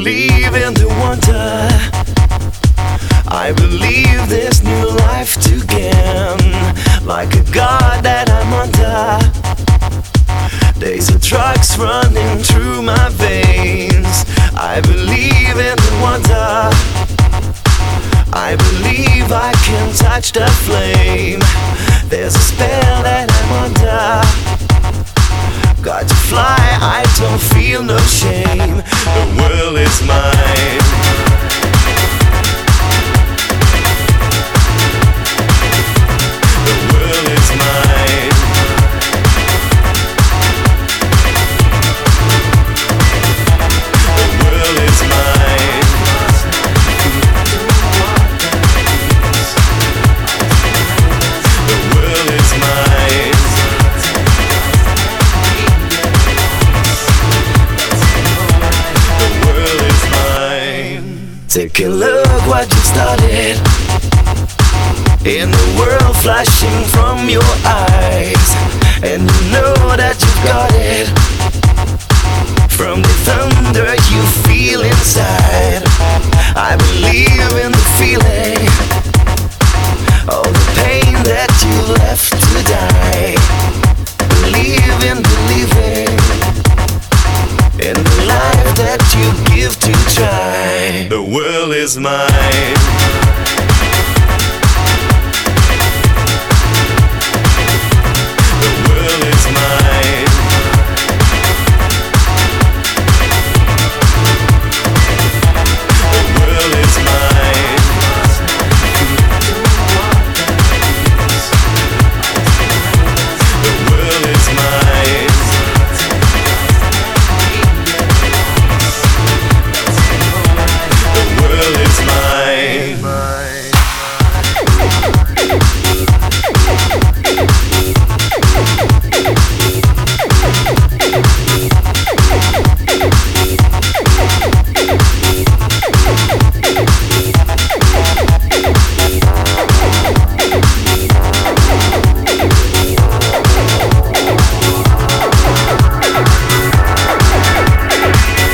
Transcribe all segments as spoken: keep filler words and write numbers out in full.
believe in the wonder. I believe there's new life to gain. Like a god that I'm under. Days of drugs running through my veins. I believe in the wonder. I believe I can touch the flame. There's a spell that I'm under. Got to fly, I don't feel no shame. The world is mine. The world is mine. The world is mine. The world is mine. The world is mine. Take a look what you started. In the world flashing from your eyes, and you know that you've got it. From the thunder you feel inside, I believe in the feeling. All the pain that you left to die. Believe in believing in the life that you give to try. The world is mine.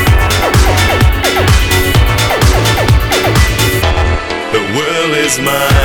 Is mine.